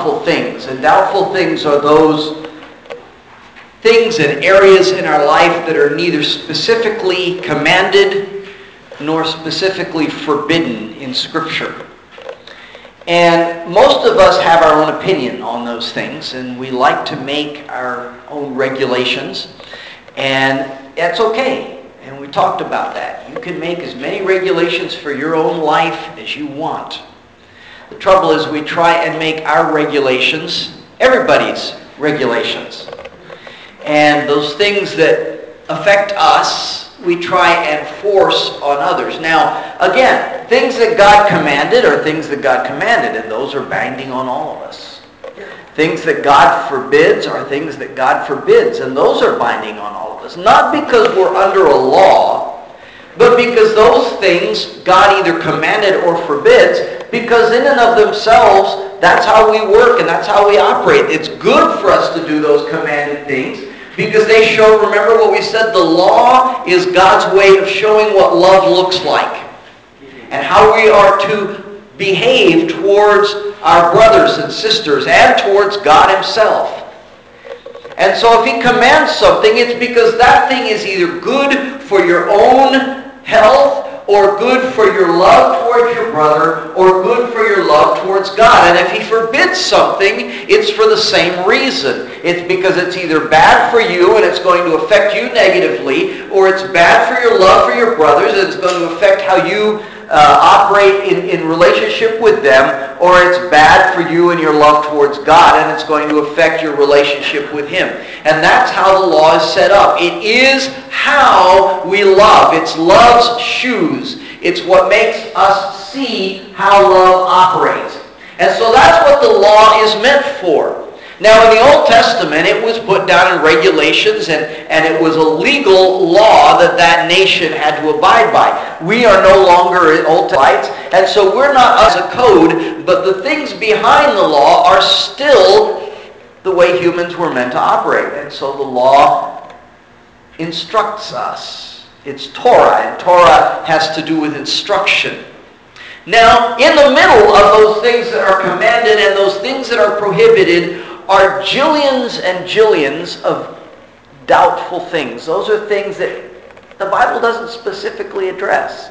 doubtful things. And doubtful things are those things and areas in our life that are neither specifically commanded nor specifically forbidden in Scripture. And most of us have our own opinion on those things, and we like to make our own regulations, and that's okay. And we talked about that. You can make as many regulations for your own life as you want. The trouble is we try and make our regulations everybody's regulations. And those things that affect us, we try and force on others. Now, again, things that God commanded are things that God commanded, and those are binding on all of us. Things that God forbids are things that God forbids, and those are binding on all of us. Not because we're under a law, but because those things God either commanded or forbids, because in and of themselves, that's how we work and that's how we operate. It's good for us to do those commanded things, because they show, remember what we said, the law is God's way of showing what love looks like and how we are to behave towards our brothers and sisters and towards God Himself. And so if He commands something, it's because that thing is either good for your own health, or good for your love towards your brother, or good for your love towards God. And if He forbids something, it's for the same reason. It's because it's either bad for you and it's going to affect you negatively, or it's bad for your love for your brothers and it's going to affect how you operate in relationship with them, or it's bad for you and your love towards God and it's going to affect your relationship with Him. And that's how the law is set up. It is how we love. It's love's shoes. It's what makes us see how love operates. And so that's what the law is meant for. Now, in the Old Testament, it was put down in regulations, and it was a legal law that nation had to abide by. We are no longer in Old Testament, and so we're not as a code, but the things behind the law are still the way humans were meant to operate. And so the law instructs us. It's Torah, and Torah has to do with instruction. Now, in the middle of those things that are commanded and those things that are prohibited are jillions and jillions of doubtful things. Those are things that the Bible doesn't specifically address.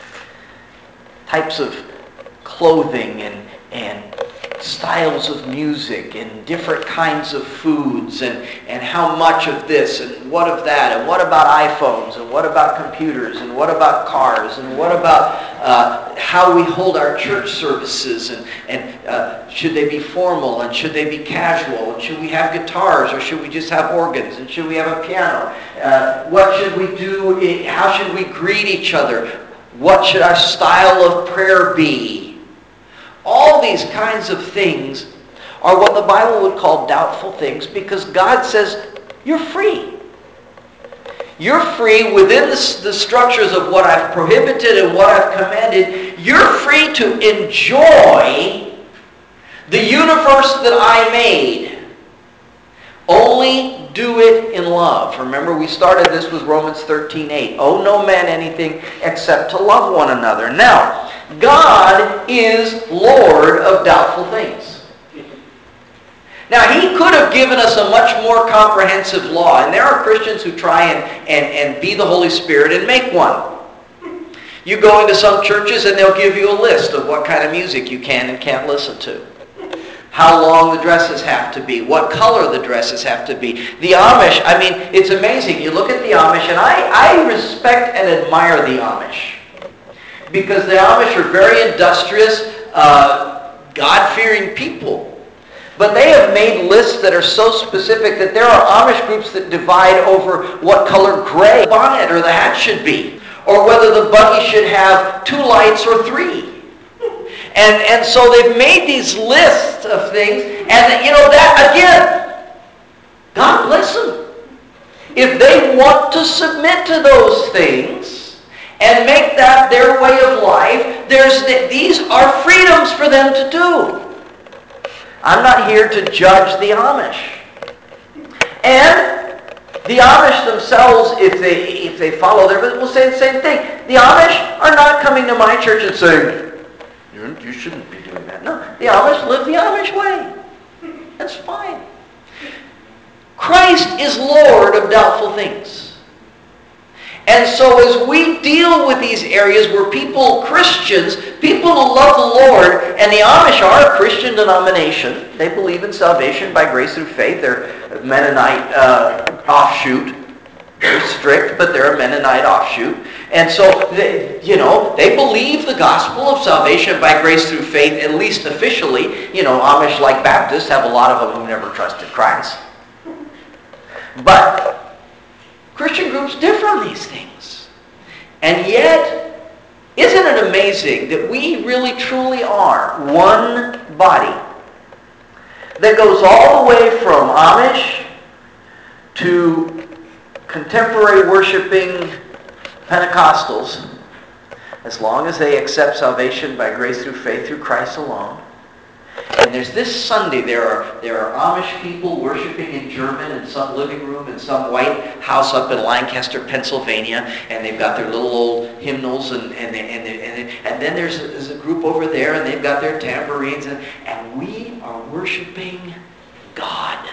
Types of clothing and styles of music and different kinds of foods and how much of this and what of that and what about iPhones and what about computers and what about cars and what about how we hold our church services and should they be formal and should they be casual and should we have guitars or should we just have organs and should we have a piano? What should we do? How should we greet each other? What should our style of prayer be? All these kinds of things are what the Bible would call doubtful things, because God says you're free. You're free within the structures of what I've prohibited and what I've commanded. You're free to enjoy the universe that I made. Only do it in love. Remember, we started this with Romans 13:8. Owe no man anything except to love one another. Now, God is Lord of doubtful things. Now, He could have given us a much more comprehensive law, and there are Christians who try and be the Holy Spirit and make one. You go into some churches and they'll give you a list of what kind of music you can and can't listen to. How long the dresses have to be, what color the dresses have to be. The Amish, I mean, it's amazing. You look at the Amish, and I respect and admire the Amish. Because the Amish are very industrious, God-fearing people. But they have made lists that are so specific that there are Amish groups that divide over what color gray the bonnet or the hat should be, or whether the buggy should have 2 lights or 3. And so they've made these lists of things, and you know that, again, God bless them. If they want to submit to those things and make that their way of life, these are freedoms for them to do. I'm not here to judge the Amish. And the Amish themselves, if they follow their, will say the same thing. The Amish are not coming to my church and saying, you shouldn't be doing that. No, the Amish live the Amish way. Christ is Lord of doubtful things. And so as we deal with these areas where Christians, people who love the Lord, and the Amish are a Christian denomination. They believe in salvation by grace through faith. They're a Mennonite offshoot. They're strict, but they're a Mennonite offshoot. And so, they believe the gospel of salvation by grace through faith, at least officially. Amish, like Baptists, have a lot of them who never trusted Christ. But Christian groups differ on these things. And yet, isn't it amazing that we really truly are one body that goes all the way from Amish to contemporary worshiping Pentecostals, as long as they accept salvation by grace through faith through Christ alone. And there's this Sunday, there are Amish people worshiping in German in some living room in some white house up in Lancaster, Pennsylvania, and they've got their little old hymnals, and then there's a group over there, and they've got their tambourines, and we are worshiping God.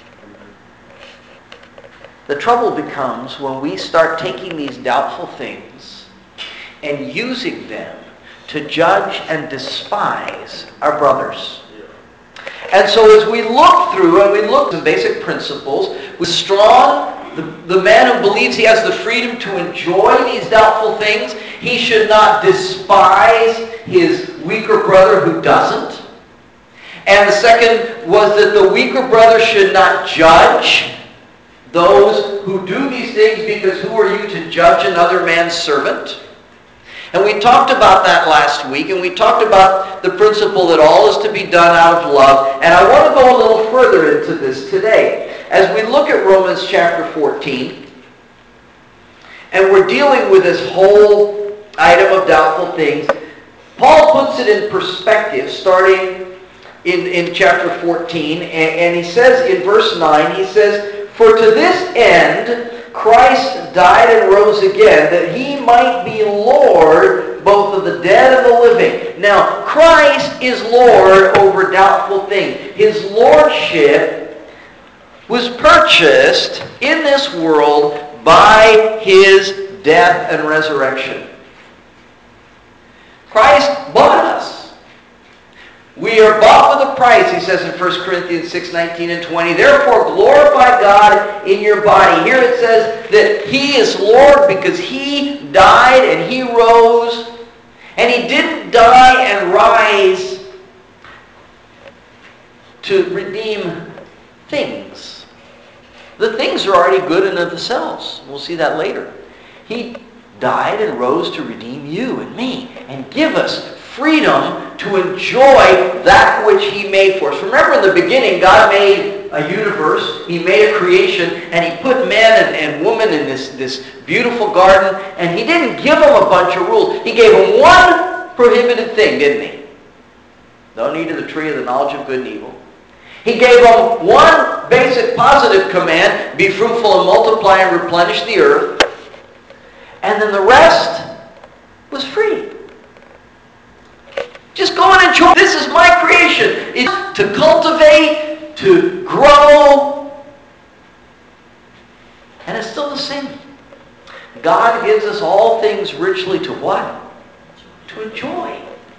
The trouble becomes when we start taking these doubtful things and using them to judge and despise our brothers. And so as we look through and we look at some basic principles, with strong, the man who believes he has the freedom to enjoy these doubtful things, he should not despise his weaker brother who doesn't. And the second was that the weaker brother should not judge those who do these things, because who are you to judge another man's servant? And we talked about that last week, and we talked about the principle that all is to be done out of love. And I want to go a little further into this today. As we look at Romans chapter 14, and we're dealing with this whole item of doubtful things, Paul puts it in perspective, starting in chapter 14, and he says in verse 9, he says, "For to this end Christ died and rose again, that he might be Lord both of the dead and the living." Now, Christ is Lord over doubtful things. His lordship was purchased in this world by his death and resurrection. Christ bought us. We are bought with a price, he says in 1 Corinthians 6:19 and 20. "Therefore glorify God in your body." Here it says that he is Lord because he died and he rose. And he didn't die and rise to redeem things. The things are already good in of themselves. We'll see that later. He died and rose to redeem you and me and give us freedom to enjoy that which he made for us. Remember, in the beginning, God made a universe. He made a creation, and he put man and woman in this beautiful garden, and he didn't give them a bunch of rules. He gave them one prohibited thing, didn't he? Don't eat of the tree of the knowledge of good and evil. He gave them one basic positive command: be fruitful and multiply and replenish the earth. And then the rest was free. Just go and enjoy. This is my creation. It's to cultivate, to grow. And it's still the same. God gives us all things richly to what? To enjoy.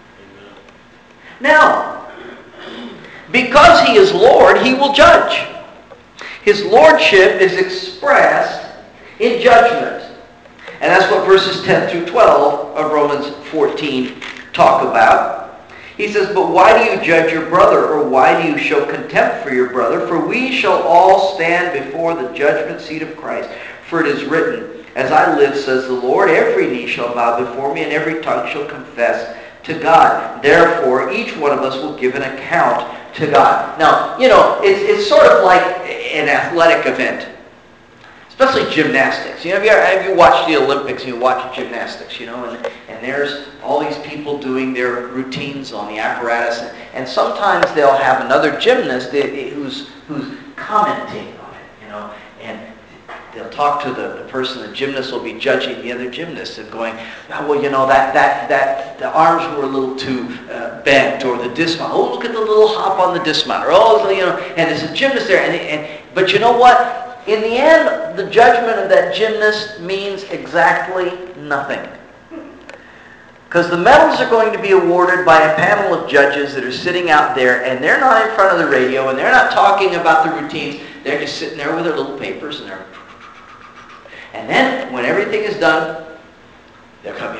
Now, because he is Lord, he will judge. His lordship is expressed in judgment. And that's what verses 10 through 12 of Romans 14 talk about. He says, "But why do you judge your brother, or why do you show contempt for your brother? For we shall all stand before the judgment seat of Christ. For it is written, as I live, says the Lord, every knee shall bow before me, and every tongue shall confess to God. Therefore, each one of us will give an account to God." Now, it's sort of like an athletic event. Especially gymnastics. Have you watched the Olympics? You watch gymnastics, and there's all these people doing their routines on the apparatus, and sometimes they'll have another gymnast who's commenting on it, and they'll talk to the person. The gymnast will be judging the other gymnast and going, "Well, that the arms were a little too bent, or the dismount. Oh, look at the little hop on the dismount." Or and there's a gymnast there, but you know what? in the end, the judgment of that gymnast means exactly nothing. Because the medals are going to be awarded by a panel of judges that are sitting out there, and they're not in front of the radio, and they're not talking about the routines. They're just sitting there with their little papers, and then when everything is done, they'll come,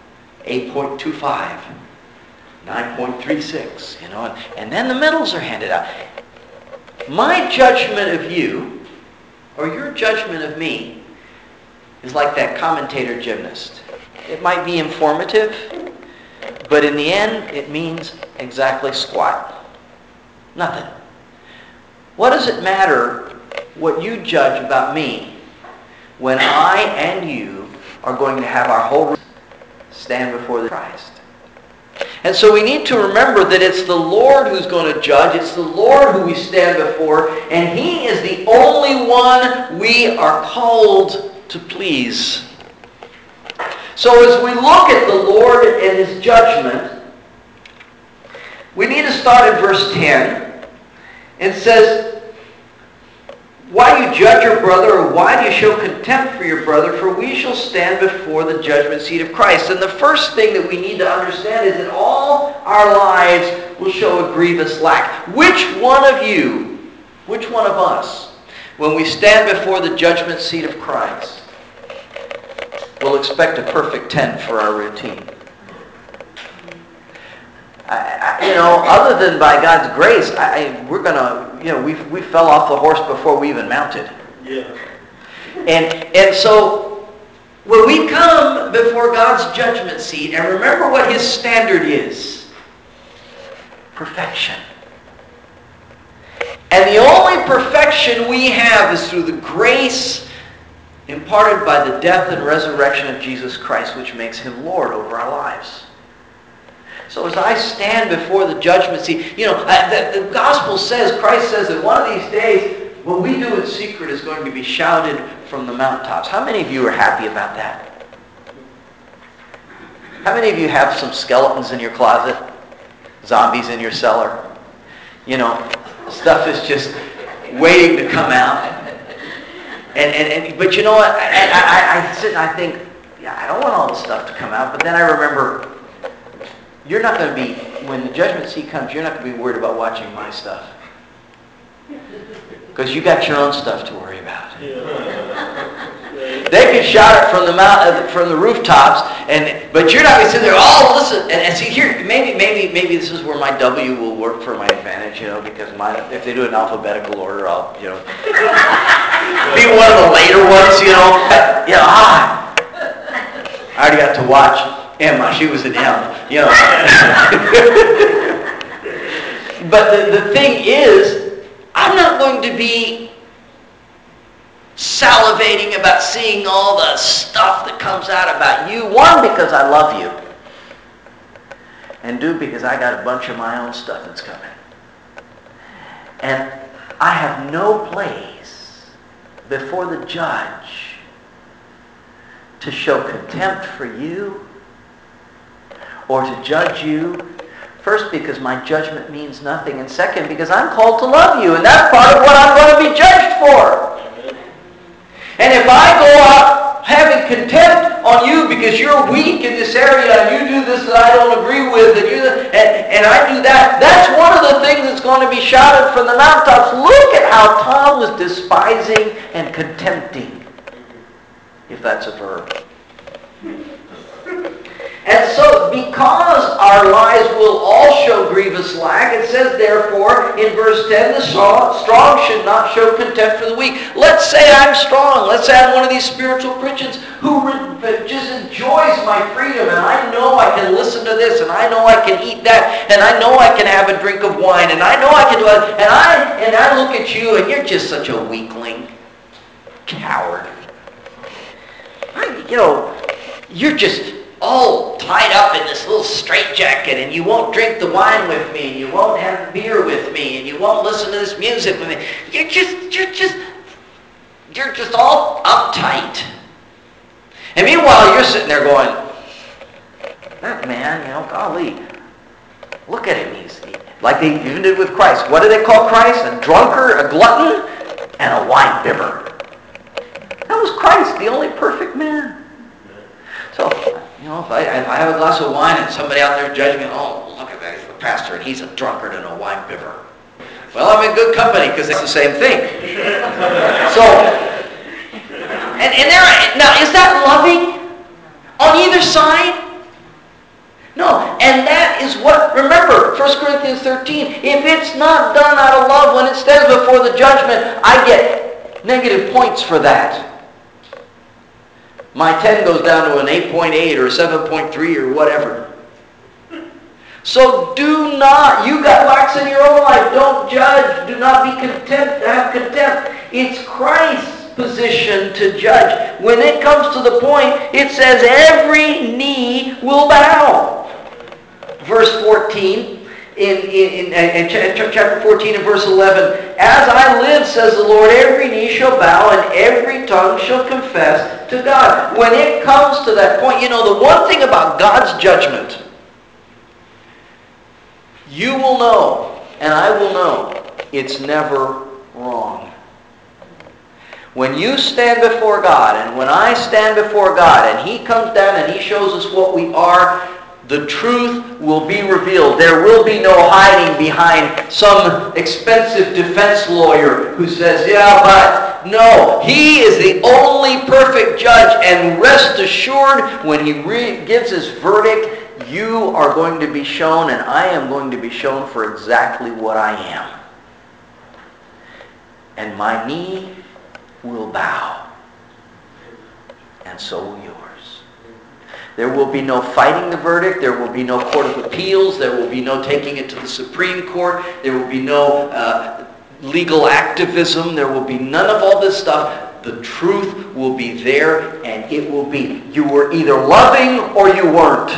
8.25, 9.36, and then the medals are handed out. My judgment of you, or your judgment of me, is like that commentator gymnast. It might be informative, but in the end, it means exactly squat. Nothing. What does it matter what you judge about me when I and you are going to have our whole stand before the Christ? And so we need to remember that it's the Lord who's going to judge. It's the Lord who we stand before, and He is the only one we are called to please. So as we look at the Lord and His judgment, we need to start at verse 10. It says, "Why do you judge your brother, or why do you show contempt for your brother? For we shall stand before the judgment seat of Christ." And the first thing that we need to understand is that all our lives will show a grievous lack. Which one of you, which one of us, when we stand before the judgment seat of Christ, will expect a perfect 10 for our routine? Other than by God's grace, we're gonna, we fell off the horse before we even mounted. Yeah. And so when we come before God's judgment seat, and remember what His standard is: perfection. And the only perfection we have is through the grace imparted by the death and resurrection of Jesus Christ, which makes Him Lord over our lives. So as I stand before the judgment seat, the gospel says, Christ says that one of these days, what we do in secret is going to be shouted from the mountaintops. How many of you are happy about that? How many of you have some skeletons in your closet? Zombies in your cellar? Stuff is just waiting to come out. But you know what? I sit and I think, I don't want all this stuff to come out. But then I remember, you're not going to be, when the judgment seat comes, you're not going to be worried about watching my stuff. Because you got your own stuff to worry about. They can shout it from the rooftops, but you're not going to sit there, listen. And see here, maybe this is where my W will work for my advantage, because if they do it in alphabetical order, I'll, be one of the later ones, I already got to watch Emma. She was an M, But the thing is, I'm not going to be salivating about seeing all the stuff that comes out about you. One, because I love you. And two, because I got a bunch of my own stuff that's coming. And I have no place before the judge to show contempt for you or to judge you. First, because my judgment means nothing. And second, because I'm called to love you. And that's part of what I'm going to be judged for. And if I go out having contempt on you because you're weak in this area and you do this that I don't agree with and I do that, that's one of the things that's going to be shouted from the mountaintops. Look at how Tom was despising and contempting, if that's a verb. And so, because our lives will all show grievous lack, it says, therefore, in verse 10, the strong should not show contempt for the weak. Let's say I'm strong. Let's say I'm one of these spiritual Christians who just enjoys my freedom, and I know I can listen to this, and I know I can eat that, and I know I can have a drink of wine, and I know I can do it. And I look at you, and you're just such a weakling, coward. You're just all tied up in this little straitjacket, and you won't drink the wine with me, and you won't have beer with me, and you won't listen to this music with me. You're just all uptight. And meanwhile, you're sitting there going, that man, golly, look at him. He's like they even did with Christ. What do they call Christ? A drunkard, a glutton, and a wine bibber. That was Christ, the only perfect man. So, if I have a glass of wine and somebody out there judging me, oh, look at that, he's the pastor and he's a drunkard and a wine bibber. Well, I'm in good company because it's the same thing. So, now, is that loving on either side? No, and that is what, remember, 1 Corinthians 13, if it's not done out of love, when it stands before the judgment, I get negative points for that. My 10 goes down to an 8.8 or a 7.3 or whatever. So do not, you got lacks in your own life, don't judge, do not be content, have contempt. It's Christ's position to judge. When it comes to the point, it says every knee will bow. Verse 14, in chapter 14 and verse 11, as I live, says the Lord, every knee shall bow and every tongue shall confess to God. When it comes to that point, the one thing about God's judgment, you will know, and I will know, it's never wrong. When you stand before God, and when I stand before God, and He comes down and He shows us what we are, the truth will be revealed. There will be no hiding behind some expensive defense lawyer who says, yeah, but no. He is the only perfect judge, and rest assured, when He gives His verdict, you are going to be shown, and I am going to be shown for exactly what I am. And my knee will bow, and so will yours. There will be no fighting the verdict. There will be no court of appeals. There will be no taking it to the Supreme Court. There will be no legal activism. There will be none of all this stuff. The truth will be there, and it will be. You were either loving or you weren't.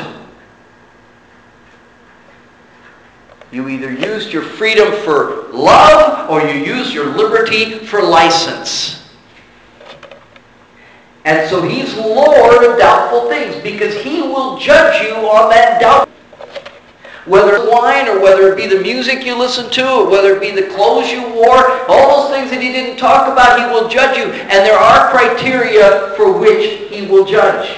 You either used your freedom for love or you used your liberty for license. And so He's Lord of doubtful things, because He will judge you on that doubt. Whether it's wine, or whether it be the music you listen to, or whether it be the clothes you wore, all those things that He didn't talk about, He will judge you. And there are criteria for which He will judge.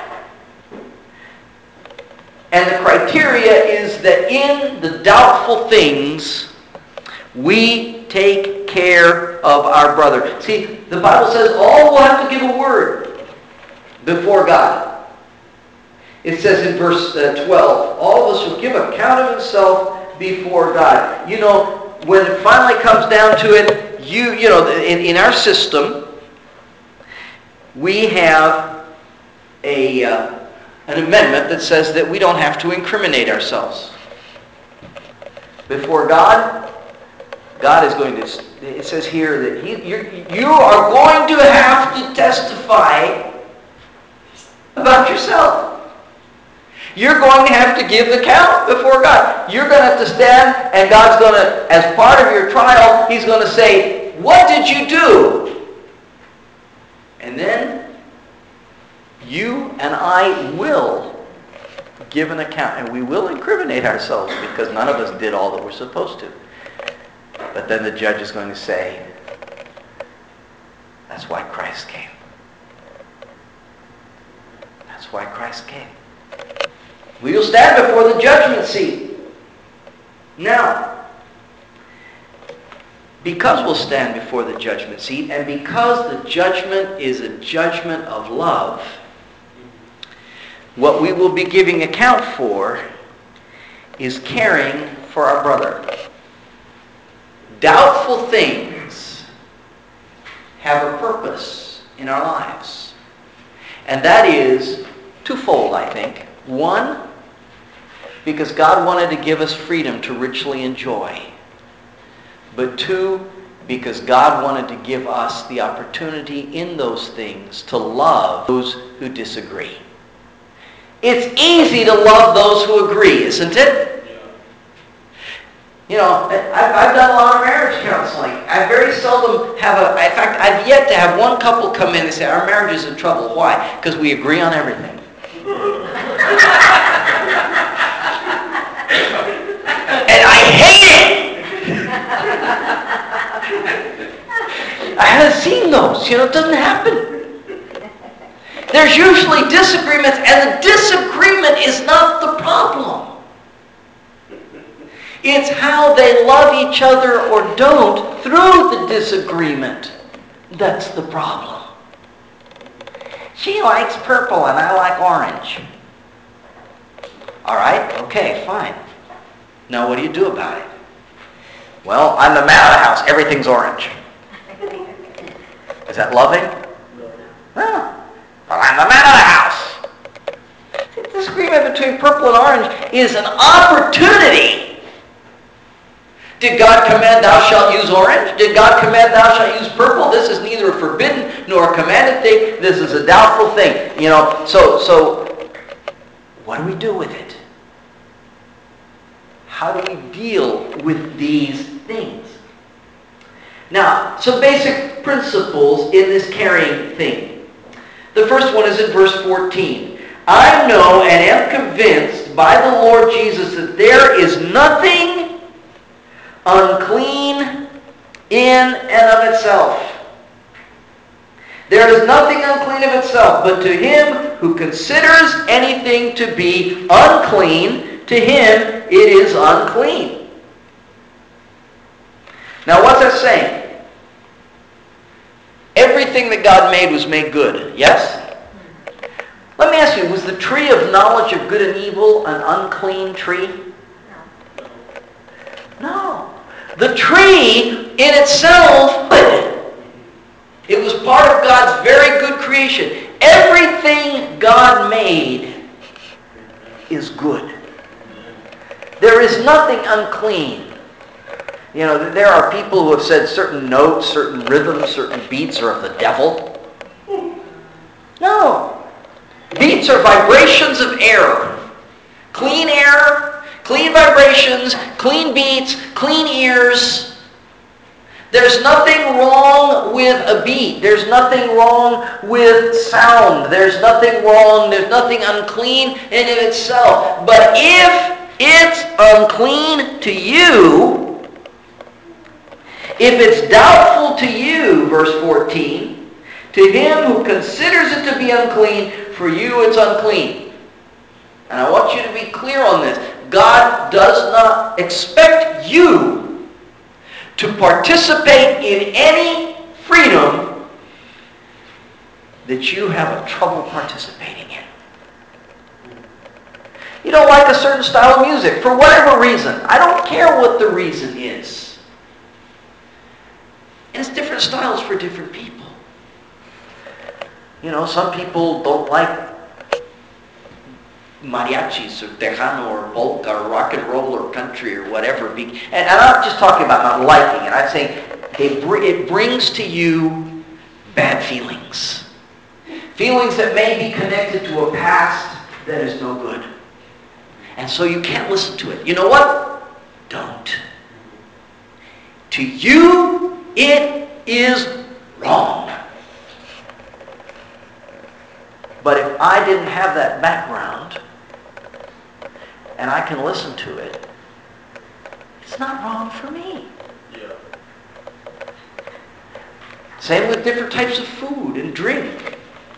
And the criteria is that in the doubtful things, we take care of our brother. See, the Bible says all will have to give a word before God. It says in verse 12, all of us will give account of himself before God. When it finally comes down to it, in our system, we have an amendment that says that we don't have to incriminate ourselves. Before God, God is going to, it says here that you are going to have to testify about yourself. You're going to have to give the account before God. You're going to have to stand, and God's going to, as part of your trial, He's going to say, what did you do? And then you and I will give an account, and we will incriminate ourselves because none of us did all that we're supposed to. But then the judge is going to say, that's why Christ came. That's why Christ came. We will stand before the judgment seat. Now, because we'll stand before the judgment seat, and because the judgment is a judgment of love, what we will be giving account for is caring for our brother. Doubtful things have a purpose in our lives. And that is twofold, I think. One, because God wanted to give us freedom to richly enjoy. But two, because God wanted to give us the opportunity in those things to love those who disagree. It's easy to love those who agree, isn't it? I've done a lot of marriage counseling. I very seldom have in fact, I've yet to have one couple come in and say, our marriage is in trouble. Why? Because we agree on everything. And I hate it! I haven't seen those. It doesn't happen. There's usually disagreements, and the disagreement is not the problem. It's how they love each other or don't through the disagreement that's the problem. She likes purple and I like orange. All right, okay, fine. Now what do you do about it? Well, I'm the man of the house. Everything's orange. Is that loving? No. Well, I'm the man of the house. The disagreement between purple and orange is an opportunity. Did God command thou shalt use orange? Did God command thou shalt use purple? This is neither a forbidden nor a commanded thing. This is a doubtful thing. So what do we do with it? How do we deal with these things? Now, some basic principles in this caring thing. The first one is in verse 14. I know and am convinced by the Lord Jesus that there is nothing unclean in and of itself. There is nothing unclean of itself, but to him who considers anything to be unclean, to him it is unclean. Now what's that saying? Everything that God made was made good, yes? Let me ask you, was the tree of knowledge of good and evil an unclean tree? No. The tree in itself, it was part of God's very good creation. Everything God made is good. There is nothing unclean. You know, there are people who have said certain notes, certain rhythms, certain beats are of the devil. No. Beats are vibrations of air. Clean air, clean vibrations, clean beats, clean ears. There's nothing wrong with a beat. There's nothing wrong with sound. There's nothing wrong, there's nothing unclean in itself. But if it's unclean to you, if it's doubtful to you, verse 14, to him who considers it to be unclean, for you it's unclean. And I want you to be clear on this. God does not expect you to participate in any freedom that you have a trouble participating in. You don't like a certain style of music for whatever reason. I don't care what the reason is. And it's different styles for different people. You know, some people don't like mariachis or tejano or polka or rock and roll or country or whatever. And I'm not just talking about not liking it. I'm saying it brings to you bad feelings. Feelings that may be connected to a past that is no good. And so you can't listen to it. You know what? Don't. To you, it is wrong. But if I didn't have that background and I can listen to it, it's not wrong for me. Yeah. Same with different types of food and drink.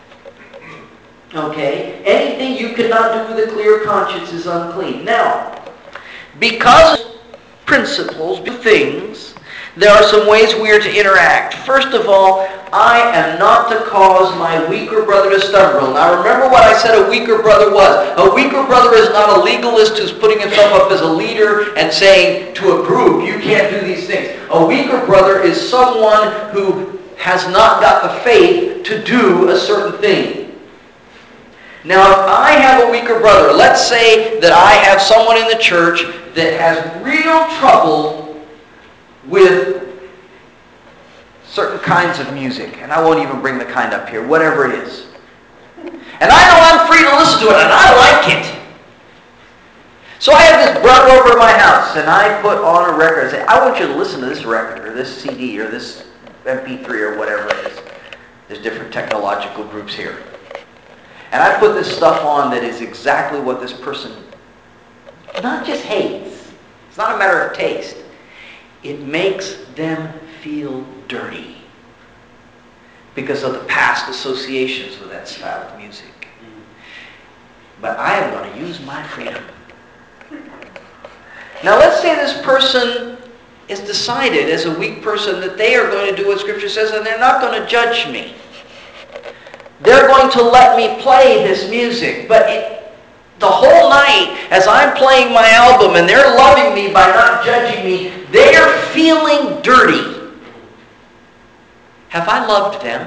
Okay? Anything you cannot do with a clear conscience is unclean. Now, because of principles, things, there are some ways we are to interact. First of all, I am not to cause my weaker brother to stumble. Now remember what I said a weaker brother was. A weaker brother is not a legalist who's putting himself up as a leader and saying to a group, you can't do these things. A weaker brother is someone who has not got the faith to do a certain thing. Now if I have a weaker brother, let's say that I have someone in the church that has real trouble with certain kinds of music, and I won't even bring the kind up here, whatever it is. And I know I'm free to listen to it, and I like it. So I have this brother over at my house, and I put on a record and say, I want you to listen to this record, or this CD, or this MP3, or whatever it is. There's different technological groups here. And I put this stuff on that is exactly what this person not just hates. It's not a matter of taste. It makes them feel dirty. because of the past associations with that style of music. But I am going to use my freedom. Now let's say this person is decided as a weak person that they are going to do what Scripture says and they're not going to judge me. They're going to let me play this music. But the whole night as I'm playing my album and they're loving me by not judging me, they're feeling dirty. Have I loved them?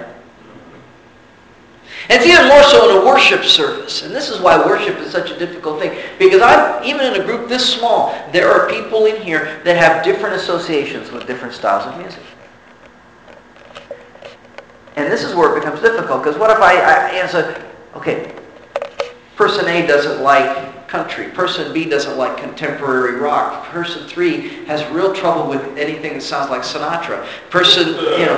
And it's even more so in a worship service. And this is why worship is such a difficult thing. Because even in a group this small, there are people in here that have different associations with different styles of music. And this is where it becomes difficult. Because what if I answer, okay, person A doesn't like country. Person B doesn't like contemporary rock. Person 3 has real trouble with anything that sounds like Sinatra. Person,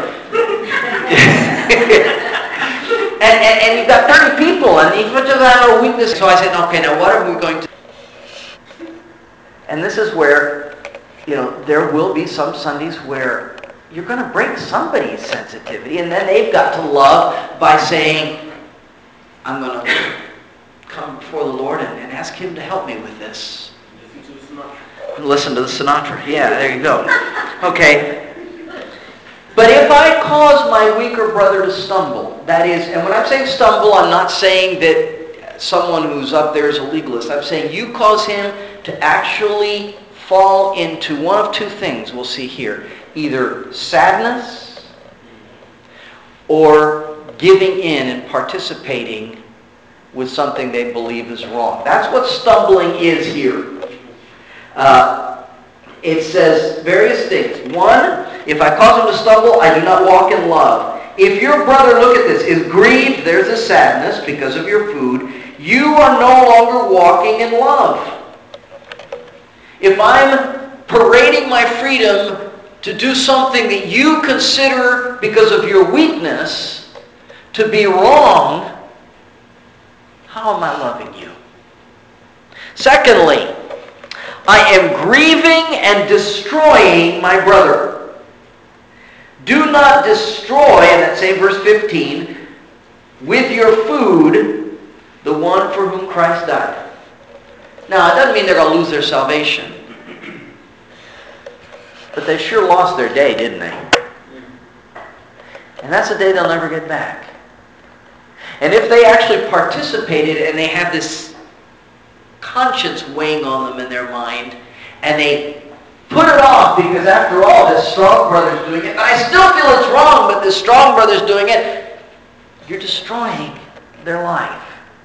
and you've got 30 people, and each of them have a weakness. So I said, okay, now what are we going to do? And this is where, there will be some Sundays where you're going to break somebody's sensitivity, and then they've got to love by saying, I'm going to come before the Lord and ask Him to help me with this. Listen to the Sinatra. Yeah, there you go. Okay. But if I cause my weaker brother to stumble, that is, and when I'm saying stumble, I'm not saying that someone who's up there is a legalist. I'm saying you cause him to actually fall into one of two things we'll see here. Either sadness or giving in and participating with something they believe is wrong. That's what stumbling is here. It says various things. One, if I cause him to stumble, I do not walk in love. If your brother, look at this, is grieved, there's a sadness because of your food, you are no longer walking in love. If I'm parading my freedom to do something that you consider, because of your weakness, to be wrong, how am I loving you? Secondly, I am grieving and destroying my brother. Do not destroy, in that same verse 15, with your food, the one for whom Christ died. Now, it doesn't mean they're going to lose their salvation. But they sure lost their day, didn't they? And that's a day they'll never get back. And if they actually participated and they have this conscience weighing on them in their mind, and they put it off because after all, this strong brother's doing it, and I still feel it's wrong, but this strong brother's doing it, you're destroying their life.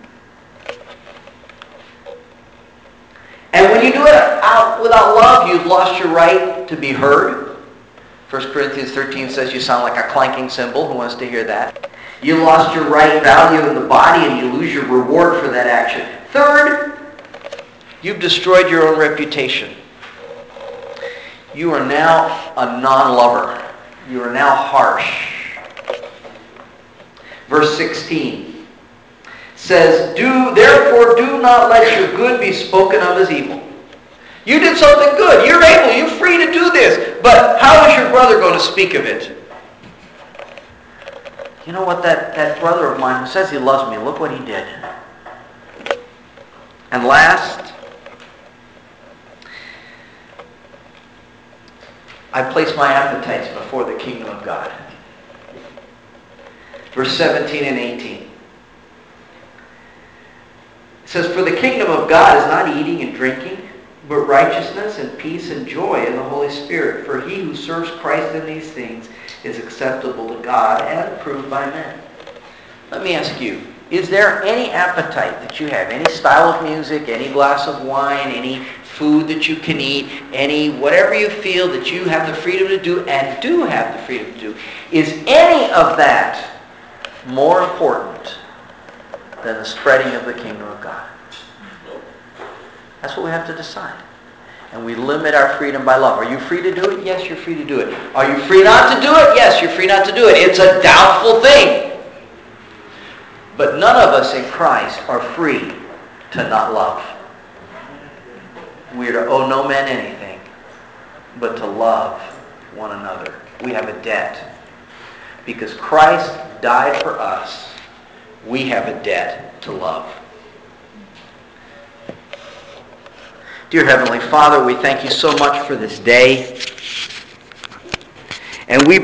And when you do it out without love, you've lost your right to be heard. 1 Corinthians 13 says you sound like a clanking cymbal. Who wants to hear that? You lost your right value in the body, and you lose your reward for that action. Third, you've destroyed your own reputation. You are now a non-lover. You are now harsh. Verse 16 says, therefore do not let your good be spoken of as evil. You did something good. You're able. You're free to do this. But how is your brother going to speak of it? You know what? That brother of mine who says he loves me, look what he did. And last, I place my appetites before the kingdom of God. Verse 17 and 18. It says, for the kingdom of God is not eating and drinking, but righteousness and peace and joy in the Holy Spirit. For he who serves Christ in these things is acceptable to God and approved by men. Let me ask you, is there any appetite that you have, any style of music, any glass of wine, any food that you can eat, any whatever you feel that you have the freedom to do and do have the freedom to do, is any of that more important than the spreading of the kingdom of God? That's what we have to decide. And we limit our freedom by love. Are you free to do it? Yes, you're free to do it. Are you free not to do it? Yes, you're free not to do it. It's a doubtful thing. But none of us in Christ are free to not love. We are to owe no man anything but to love one another. We have a debt. because Christ died for us, we have a debt to love. Dear Heavenly Father, we thank you so much for this day. And we